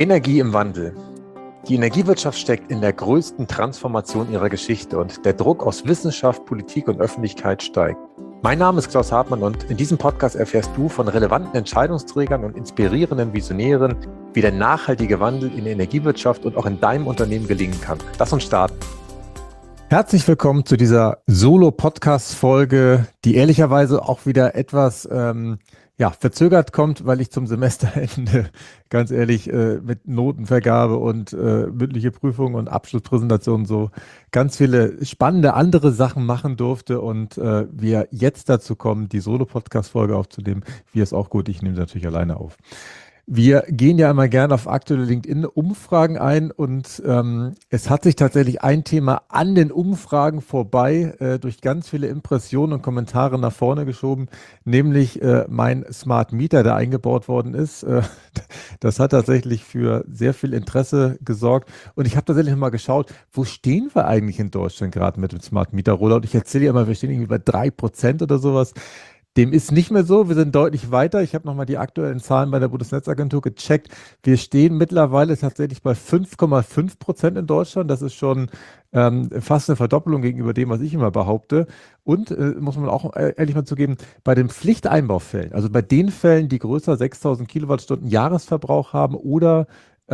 Energie im Wandel. Die Energiewirtschaft steckt in der größten Transformation ihrer Geschichte und der Druck aus Wissenschaft, Politik und Öffentlichkeit steigt. Mein Name ist Klaus Hartmann und in diesem Podcast erfährst du von relevanten Entscheidungsträgern und inspirierenden Visionären, wie der nachhaltige Wandel in der Energiewirtschaft und auch in deinem Unternehmen gelingen kann. Lass uns starten. Herzlich willkommen zu dieser Solo-Podcast-Folge, die ehrlicherweise auch wieder etwas verzögert kommt, weil ich zum Semesterende, ganz ehrlich, mit Notenvergabe und mündliche Prüfungen und Abschlusspräsentationen so ganz viele spannende andere Sachen machen durfte und wir jetzt dazu kommen, die Solo-Podcast-Folge aufzunehmen. Wie es auch gut, ich nehme sie natürlich alleine auf. Wir gehen ja immer gerne auf aktuelle LinkedIn-Umfragen ein und es hat sich tatsächlich ein Thema an den Umfragen vorbei durch ganz viele Impressionen und Kommentare nach vorne geschoben, nämlich mein Smart Meter, der eingebaut worden ist. Das hat tatsächlich für sehr viel Interesse gesorgt und ich habe tatsächlich mal geschaut, wo stehen wir eigentlich in Deutschland gerade mit dem Smart Meter Rollout? Ich erzähle ja immer, wir stehen irgendwie bei 3% oder sowas. Dem ist nicht mehr so. Wir sind deutlich weiter. Ich habe nochmal die aktuellen Zahlen bei der Bundesnetzagentur gecheckt. Wir stehen mittlerweile tatsächlich bei 5,5% in Deutschland. Das ist schon fast eine Verdoppelung gegenüber dem, was ich immer behaupte. Und muss man auch ehrlich mal zugeben, bei den Pflichteinbaufällen, also bei den Fällen, die größer 6.000 Kilowattstunden Jahresverbrauch haben oder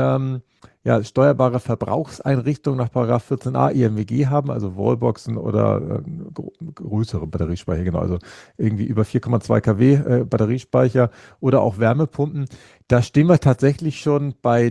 steuerbare Verbrauchseinrichtungen nach § 14a EMWG haben, also Wallboxen oder größere Batteriespeicher, genau, also irgendwie über 4,2 kW Batteriespeicher oder auch Wärmepumpen. Da stehen wir tatsächlich schon bei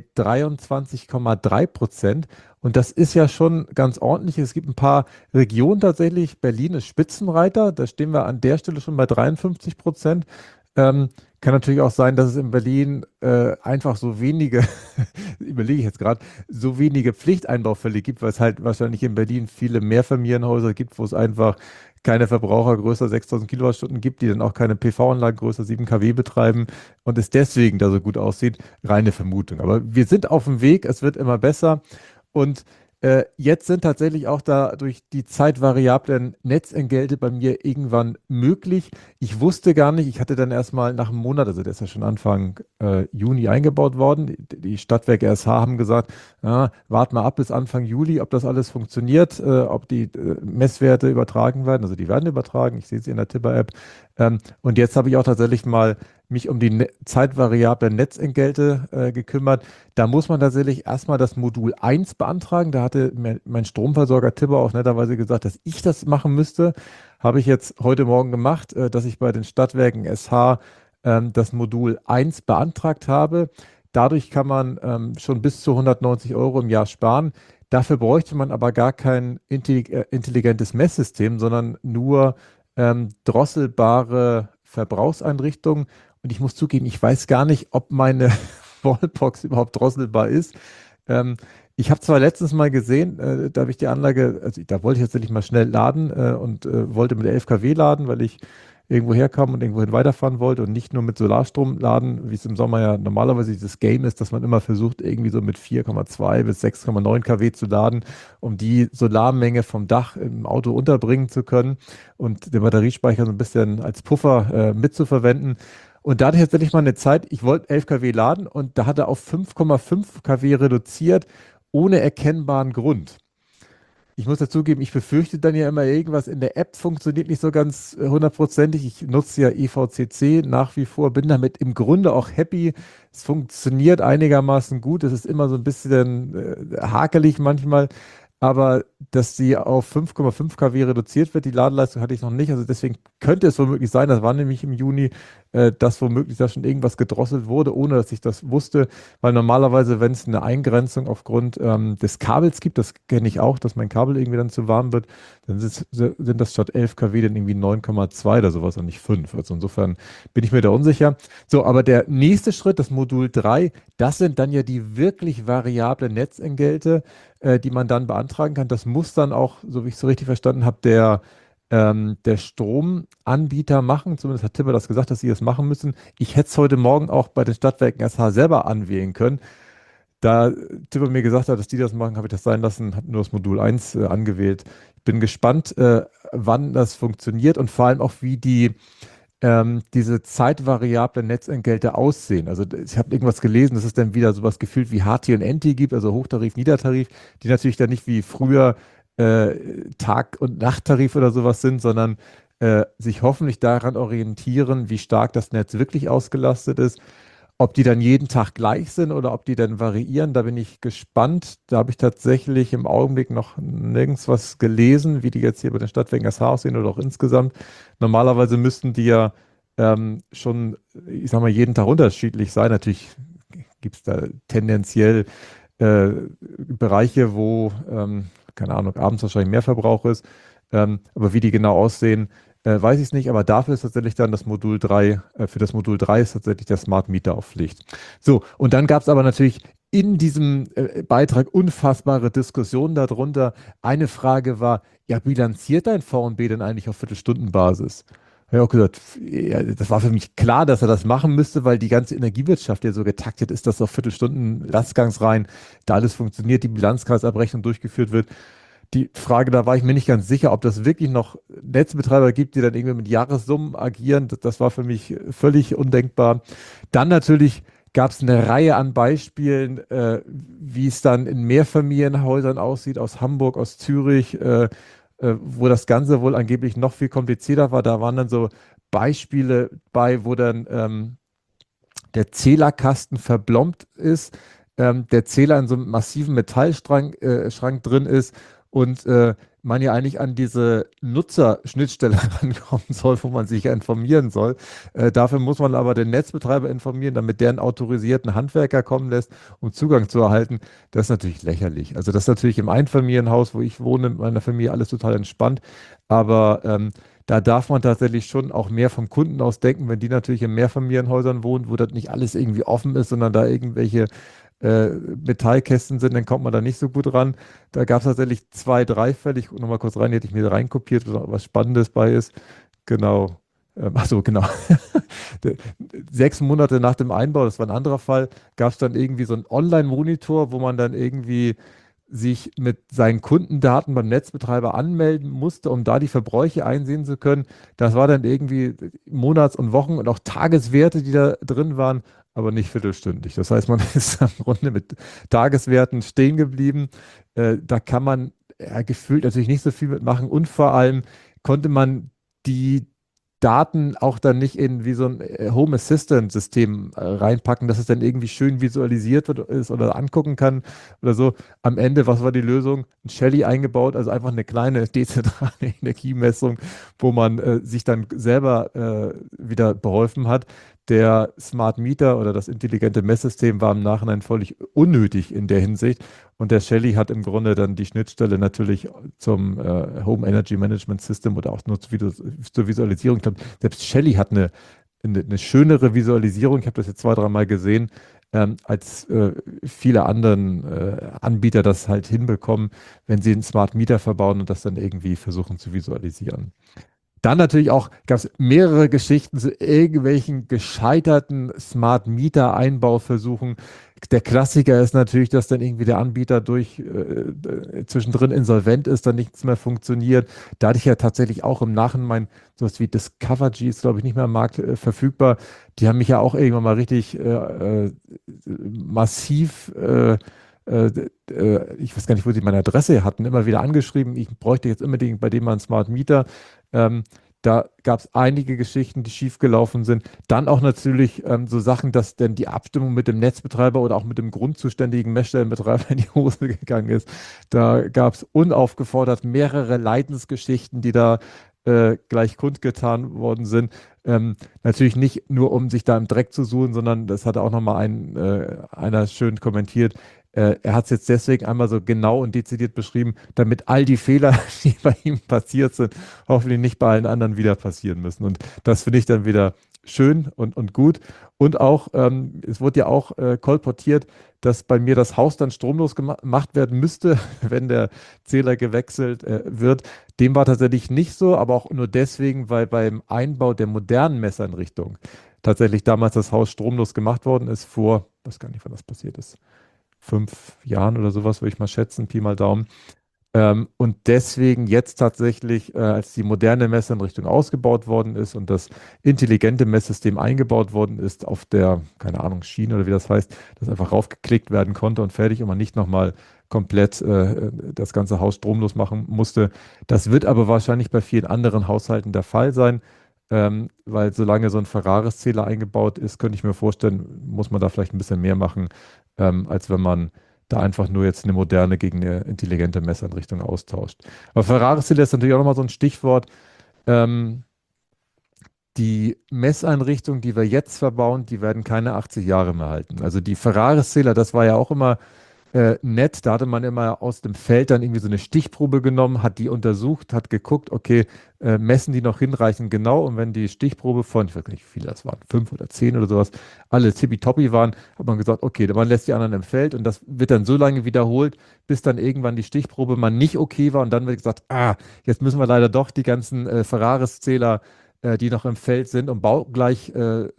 23,3%. Und das ist ja schon ganz ordentlich. Es gibt ein paar Regionen tatsächlich. Berlin ist Spitzenreiter. Da stehen wir an der Stelle schon bei 53%. Kann natürlich auch sein, dass es in Berlin einfach so wenige, überlege ich jetzt gerade, so wenige Pflichteinbaufälle gibt, weil es halt wahrscheinlich in Berlin viele Mehrfamilienhäuser gibt, wo es einfach keine Verbraucher größer 6.000 Kilowattstunden gibt, die dann auch keine PV-Anlagen größer 7 kW betreiben und es deswegen da so gut aussieht. Reine Vermutung. Aber wir sind auf dem Weg, es wird immer besser und jetzt sind tatsächlich auch dadurch die zeitvariablen Netzentgelte bei mir irgendwann möglich. Ich wusste gar nicht, ich hatte dann erstmal nach einem Monat, also der ist ja schon Anfang Juni eingebaut worden. Die Stadtwerke SH haben gesagt, wart mal ab bis Anfang Juli, ob das alles funktioniert, ob die Messwerte übertragen werden. Also die werden übertragen, ich sehe sie in der Tipper-App. Und jetzt habe ich auch tatsächlich mal mich um die zeitvariablen Netzentgelte gekümmert. Da muss man tatsächlich erstmal das Modul 1 beantragen. Da hatte mein Stromversorger Tipper auch netterweise gesagt, dass ich das machen müsste. Habe ich jetzt heute Morgen gemacht, dass ich bei den Stadtwerken SH das Modul 1 beantragt habe. Dadurch kann man schon bis zu 190 € im Jahr sparen. Dafür bräuchte man aber gar kein intelligentes Messsystem, sondern nur drosselbare Verbrauchseinrichtungen. Und ich muss zugeben, ich weiß gar nicht, ob meine Wallbox überhaupt drosselbar ist. Ich habe zwar letztens mal gesehen, da habe ich die Anlage, also da wollte ich tatsächlich mal schnell laden und wollte mit 11 kW laden, weil ich irgendwo herkam und irgendwohin weiterfahren wollte und nicht nur mit Solarstrom laden, wie es im Sommer ja normalerweise dieses Game ist, dass man immer versucht, irgendwie so mit 4,2 bis 6,9 kW zu laden, um die Solarmenge vom Dach im Auto unterbringen zu können und den Batteriespeicher so ein bisschen als Puffer mitzuverwenden. Und da hatte ich tatsächlich mal eine Zeit, ich wollte 11 kW laden und da hat er auf 5,5 kW reduziert, ohne erkennbaren Grund. Ich muss dazugeben, ich befürchte dann ja immer, irgendwas in der App funktioniert nicht so ganz hundertprozentig. Ich nutze ja EVCC nach wie vor, bin damit im Grunde auch happy. Es funktioniert einigermaßen gut. Es ist immer so ein bisschen hakelig manchmal. Aber dass sie auf 5,5 kW reduziert wird, die Ladeleistung hatte ich noch nicht. Also deswegen könnte es womöglich sein, das war nämlich im Juni, dass womöglich da schon irgendwas gedrosselt wurde, ohne dass ich das wusste. Weil normalerweise, wenn es eine Eingrenzung aufgrund des Kabels gibt, das kenne ich auch, dass mein Kabel irgendwie dann zu warm wird, dann sind das statt 11 kW dann irgendwie 9,2 oder sowas und nicht 5. Also insofern bin ich mir da unsicher. So, aber der nächste Schritt, das Modul 3, das sind dann ja die wirklich variablen Netzentgelte, die man dann beantragen kann. Das muss dann auch, so wie ich es so richtig verstanden habe, der Stromanbieter machen. Zumindest hat Tipper das gesagt, dass sie das machen müssen. Ich hätte es heute Morgen auch bei den Stadtwerken SH selber anwählen können. Da Tipper mir gesagt hat, dass die das machen, habe ich das sein lassen, habe nur das Modul 1 angewählt. Ich bin gespannt, wann das funktioniert und vor allem auch, wie die diese zeitvariablen Netzentgelte aussehen. Also ich habe irgendwas gelesen, dass es dann wieder sowas gefühlt wie HT und NT gibt, also Hochtarif, Niedertarif, die natürlich dann nicht wie früher Tag- und Nachttarif oder sowas sind, sondern sich hoffentlich daran orientieren, wie stark das Netz wirklich ausgelastet ist. Ob die dann jeden Tag gleich sind oder ob die dann variieren, da bin ich gespannt. Da habe ich tatsächlich im Augenblick noch nirgends was gelesen, wie die jetzt hier bei den Stadtwerken SH aussehen oder auch insgesamt. Normalerweise müssten die ja schon, ich sag mal, jeden Tag unterschiedlich sein. Natürlich gibt es da tendenziell Bereiche, wo, keine Ahnung, abends wahrscheinlich mehr Verbrauch ist. Aber wie die genau aussehen, weiß ich es nicht. Aber dafür ist tatsächlich dann das Modul 3, für das Modul 3 ist tatsächlich der Smart Meter auf Pflicht. So, und dann gab es aber natürlich in diesem Beitrag unfassbare Diskussionen darunter. Eine Frage war, ja, bilanziert dein VNB denn eigentlich auf Viertelstundenbasis? Habe ich auch gesagt, ja, das war für mich klar, dass er das machen müsste, weil die ganze Energiewirtschaft ja so getaktet ist, dass auf Viertelstunden Lastgangsreihen da alles funktioniert, die Bilanzkreisabrechnung durchgeführt wird. Die Frage, da war ich mir nicht ganz sicher, ob das wirklich noch Netzbetreiber gibt, die dann irgendwie mit Jahressummen agieren. Das war für mich völlig undenkbar. Dann natürlich gab es eine Reihe an Beispielen, wie es dann in Mehrfamilienhäusern aussieht, aus Hamburg, aus Zürich, wo das Ganze wohl angeblich noch viel komplizierter war. Da waren dann so Beispiele bei, wo dann der Zählerkasten verblombt ist, der Zähler in so einem massiven Metallschrank Schrank drin ist und man ja eigentlich an diese Nutzerschnittstelle rankommen soll, wo man sich ja informieren soll. Dafür muss man aber den Netzbetreiber informieren, damit der einen autorisierten Handwerker kommen lässt, um Zugang zu erhalten. Das ist natürlich lächerlich. Also das ist natürlich im Einfamilienhaus, wo ich wohne, mit meiner Familie alles total entspannt. Aber da darf man tatsächlich schon auch mehr vom Kunden aus denken, wenn die natürlich in Mehrfamilienhäusern wohnen, wo das nicht alles irgendwie offen ist, sondern da irgendwelche Metallkästen sind, dann kommt man da nicht so gut ran. Da gab es tatsächlich zwei, drei Fälle. Ich gucke nochmal kurz rein, die hätte ich mir reinkopiert, was Spannendes bei ist. Genau. Ach so, genau. 6 Monate nach dem Einbau, das war ein anderer Fall, gab es dann irgendwie so einen Online-Monitor, wo man dann irgendwie sich mit seinen Kundendaten beim Netzbetreiber anmelden musste, um da die Verbräuche einsehen zu können. Das war dann irgendwie Monats- und Wochen- und auch Tageswerte, die da drin waren, aber nicht viertelstündlich. Das heißt, man ist im Grunde mit Tageswerten stehen geblieben. Da kann man gefühlt natürlich nicht so viel mitmachen und vor allem konnte man die Daten auch dann nicht in wie so ein Home Assistant System reinpacken, dass es dann irgendwie schön visualisiert wird ist oder angucken kann oder so. Am Ende, was war die Lösung? Ein Shelly eingebaut, also einfach eine kleine dezentrale Energiemessung, wo man sich dann selber wieder beholfen hat. Der Smart Meter oder das intelligente Messsystem war im Nachhinein völlig unnötig in der Hinsicht. Und der Shelly hat im Grunde dann die Schnittstelle natürlich zum Home Energy Management System oder auch nur zur Visualisierung. Ich glaube, selbst Shelly hat eine schönere Visualisierung. Ich habe das jetzt zwei, dreimal gesehen, als viele anderen Anbieter das halt hinbekommen, wenn sie einen Smart Meter verbauen und das dann irgendwie versuchen zu visualisieren. Dann natürlich auch gab es mehrere Geschichten zu irgendwelchen gescheiterten Smart Meter Einbauversuchen. Der Klassiker ist natürlich, dass dann irgendwie der Anbieter zwischendrin insolvent ist, dann nichts mehr funktioniert. Da hatte ich ja tatsächlich auch im Nachhinein sowas wie Discovergy ist, glaube ich, nicht mehr am Markt verfügbar. Die haben mich ja auch irgendwann mal richtig massiv ich weiß gar nicht, wo sie meine Adresse hatten, immer wieder angeschrieben, ich bräuchte jetzt unbedingt bei dem mal einen Smart Meter. Ähm, Da gab es einige Geschichten, die schiefgelaufen sind. Dann auch natürlich so Sachen, dass denn die Abstimmung mit dem Netzbetreiber oder auch mit dem grundzuständigen Messstellenbetreiber in die Hose gegangen ist. Da gab es unaufgefordert mehrere Leidensgeschichten, die da gleich kundgetan worden sind. Natürlich nicht nur, um sich da im Dreck zu suchen, sondern das hatte auch nochmal einer schön kommentiert. Er hat es jetzt deswegen einmal so genau und dezidiert beschrieben, damit all die Fehler, die bei ihm passiert sind, hoffentlich nicht bei allen anderen wieder passieren müssen. Und das finde ich dann wieder schön und gut. Und auch, es wurde ja auch kolportiert, dass bei mir das Haus dann stromlos gemacht werden müsste, wenn der Zähler gewechselt wird. Dem war tatsächlich nicht so, aber auch nur deswegen, weil beim Einbau der modernen Messeinrichtung tatsächlich damals das Haus stromlos gemacht worden ist, vor, weiß gar nicht, wann das passiert ist, 5 Jahren oder sowas, würde ich mal schätzen, Pi mal Daumen. Und deswegen jetzt tatsächlich, als die moderne Messeinrichtung ausgebaut worden ist und das intelligente Messsystem eingebaut worden ist auf der, keine Ahnung, Schiene oder wie das heißt, das einfach raufgeklickt werden konnte und fertig und man nicht nochmal komplett das ganze Haus stromlos machen musste. Das wird aber wahrscheinlich bei vielen anderen Haushalten der Fall sein, weil solange so ein Ferraris-Zähler eingebaut ist, könnte ich mir vorstellen, muss man da vielleicht ein bisschen mehr machen, als wenn man da einfach nur jetzt eine moderne gegen eine intelligente Messeinrichtung austauscht. Aber Ferrari-Zähler ist natürlich auch nochmal so ein Stichwort. Ähm, Die Messeinrichtungen, die wir jetzt verbauen, die werden keine 80 Jahre mehr halten. Also die Ferrari-Zähler, das war ja auch immer nett. Da hatte man immer aus dem Feld dann irgendwie so eine Stichprobe genommen, hat die untersucht, hat geguckt, okay, messen die noch hinreichend genau? Und wenn die Stichprobe von, ich weiß gar nicht, wie viele das waren, 5 oder 10 oder sowas, alle tippitoppi waren, hat man gesagt, okay, man lässt die anderen im Feld und das wird dann so lange wiederholt, bis dann irgendwann die Stichprobe mal nicht okay war und dann wird gesagt, jetzt müssen wir leider doch die ganzen Ferraris-Zähler die noch im Feld sind und baugleich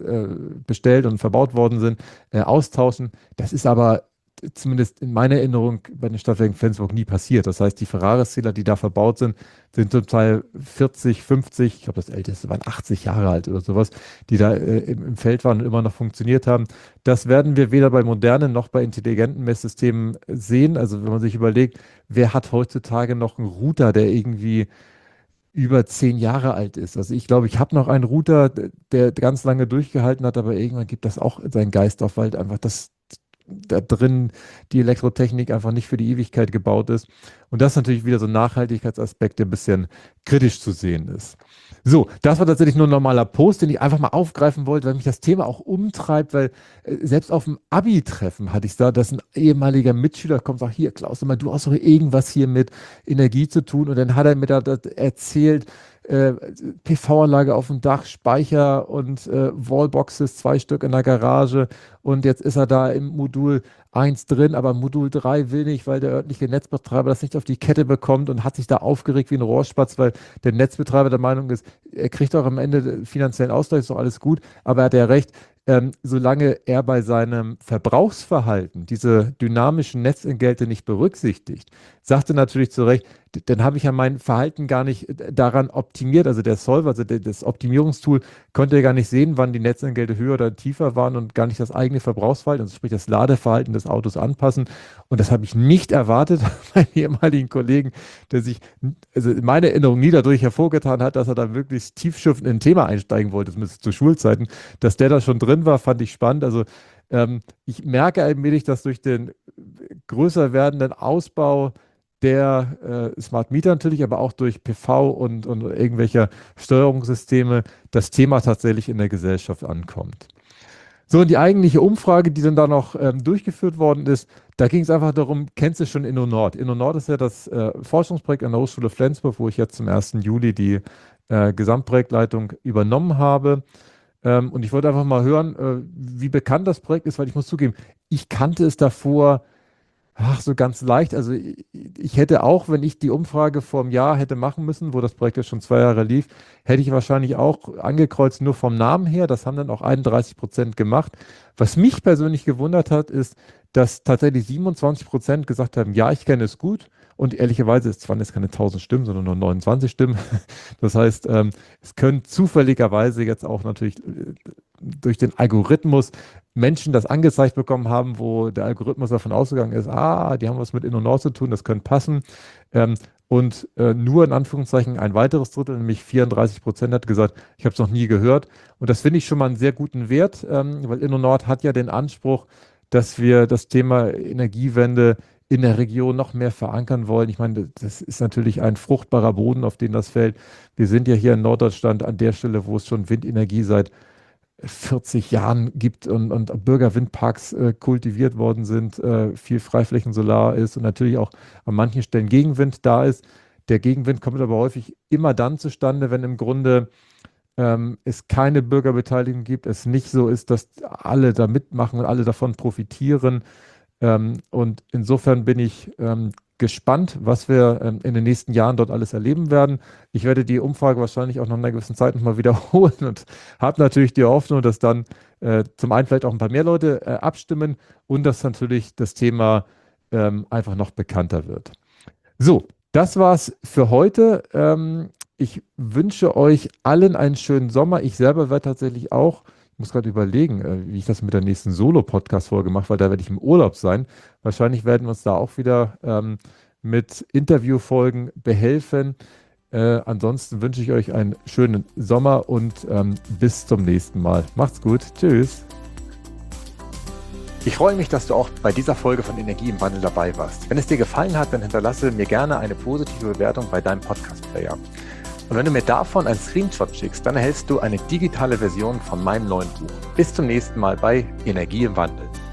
bestellt und verbaut worden sind, austauschen. Das ist aber zumindest in meiner Erinnerung bei den Stadtwerken Flensburg nie passiert. Das heißt, die Ferraris-Zähler, die da verbaut sind, sind zum Teil 40, 50, ich glaube, das älteste waren 80 Jahre alt oder sowas, die da im Feld waren und immer noch funktioniert haben. Das werden wir weder bei modernen noch bei intelligenten Messsystemen sehen. Also wenn man sich überlegt, wer hat heutzutage noch einen Router, der irgendwie über 10 Jahre alt ist. Also ich glaube, ich habe noch einen Router, der ganz lange durchgehalten hat, aber irgendwann gibt das auch seinen Geist auf, weil einfach das da drin die Elektrotechnik einfach nicht für die Ewigkeit gebaut ist. Und das ist natürlich wieder so ein Nachhaltigkeitsaspekt, der ein bisschen kritisch zu sehen ist. So, das war tatsächlich nur ein normaler Post, den ich einfach mal aufgreifen wollte, weil mich das Thema auch umtreibt, weil selbst auf dem Abi-Treffen hatte ich da, dass ein ehemaliger Mitschüler kommt, sagt, hier Klaus, sag mal, du hast doch irgendwas hier mit Energie zu tun. Und dann hat er mir da das erzählt, äh, PV-Anlage auf dem Dach, Speicher und Wallboxes, 2 Stück in der Garage. Und jetzt ist er da im Modul 1 drin, aber Modul 3 will nicht, weil der örtliche Netzbetreiber das nicht auf die Kette bekommt und hat sich da aufgeregt wie ein Rohrspatz, weil der Netzbetreiber der Meinung ist, er kriegt auch am Ende finanziellen Ausgleich, ist doch alles gut, aber er hat ja recht, solange er bei seinem Verbrauchsverhalten diese dynamischen Netzentgelte nicht berücksichtigt, sagte natürlich zu Recht, dann habe ich ja mein Verhalten gar nicht daran optimiert. Also der Solver, also das Optimierungstool, konnte ja gar nicht sehen, wann die Netzentgelte höher oder tiefer waren und gar nicht das eigene Verbrauchsverhalten, also sprich das Ladeverhalten des Autos anpassen. Und das habe ich nicht erwartet bei ehemaligen Kollegen, der sich, also in meiner Erinnerung nie dadurch hervorgetan hat, dass er da wirklich tiefschürfend in ein Thema einsteigen wollte, zumindest zu Schulzeiten. Dass der da schon drin war, fand ich spannend. Also ich merke allmählich, dass durch den größer werdenden Ausbau der Smart Meter natürlich, aber auch durch PV und irgendwelcher Steuerungssysteme das Thema tatsächlich in der Gesellschaft ankommt. So, und die eigentliche Umfrage, die dann da noch durchgeführt worden ist, da ging es einfach darum, kennst du schon InnoNord? InnoNord ist ja das Forschungsprojekt an der Hochschule Flensburg, wo ich jetzt zum 1. Juli die Gesamtprojektleitung übernommen habe. Und ich wollte einfach mal hören, wie bekannt das Projekt ist, weil ich muss zugeben, ich kannte es davor. Ach, so ganz leicht. Also ich hätte auch, wenn ich die Umfrage vor einem Jahr hätte machen müssen, wo das Projekt ja schon 2 Jahre lief, hätte ich wahrscheinlich auch angekreuzt, nur vom Namen her. Das haben dann auch 31% gemacht. Was mich persönlich gewundert hat, ist, dass tatsächlich 27% gesagt haben, ja, ich kenne es gut. Und ehrlicherweise, es waren jetzt keine 1000 Stimmen, sondern nur 29 Stimmen. Das heißt, es können zufälligerweise jetzt auch natürlich durch den Algorithmus Menschen das angezeigt bekommen haben, wo der Algorithmus davon ausgegangen ist, die haben was mit InnoNord zu tun, das könnte passen. Und nur in Anführungszeichen ein weiteres Drittel, nämlich 34% hat gesagt, ich habe es noch nie gehört. Und das finde ich schon mal einen sehr guten Wert, weil InnoNord hat ja den Anspruch, dass wir das Thema Energiewende in der Region noch mehr verankern wollen. Ich meine, das ist natürlich ein fruchtbarer Boden, auf den das fällt. Wir sind ja hier in Norddeutschland an der Stelle, wo es schon Windenergie seit 40 Jahren gibt und Bürgerwindparks kultiviert worden sind, viel Freiflächensolar ist und natürlich auch an manchen Stellen Gegenwind da ist. Der Gegenwind kommt aber häufig immer dann zustande, wenn im Grunde es keine Bürgerbeteiligung gibt, es nicht so ist, dass alle da mitmachen und alle davon profitieren. Und insofern bin ich gespannt, was wir in den nächsten Jahren dort alles erleben werden. Ich werde die Umfrage wahrscheinlich auch nach einer gewissen Zeit nochmal wiederholen und habe natürlich die Hoffnung, dass dann zum einen vielleicht auch ein paar mehr Leute abstimmen und dass natürlich das Thema einfach noch bekannter wird. So, Das war's für heute. Ich wünsche euch allen einen schönen Sommer. Ich selber werde tatsächlich auch, ich muss gerade überlegen, wie ich das mit der nächsten Solo-Podcast-Folge mache, weil da werde ich im Urlaub sein. Wahrscheinlich werden wir uns da auch wieder mit Interviewfolgen behelfen. Ansonsten wünsche ich euch einen schönen Sommer und bis zum nächsten Mal. Macht's gut. Tschüss. Ich freue mich, dass du auch bei dieser Folge von Energie im Wandel dabei warst. Wenn es dir gefallen hat, dann hinterlasse mir gerne eine positive Bewertung bei deinem Podcast-Player. Und wenn du mir davon einen Screenshot schickst, dann erhältst du eine digitale Version von meinem neuen Buch. Bis zum nächsten Mal bei Energie im Wandel.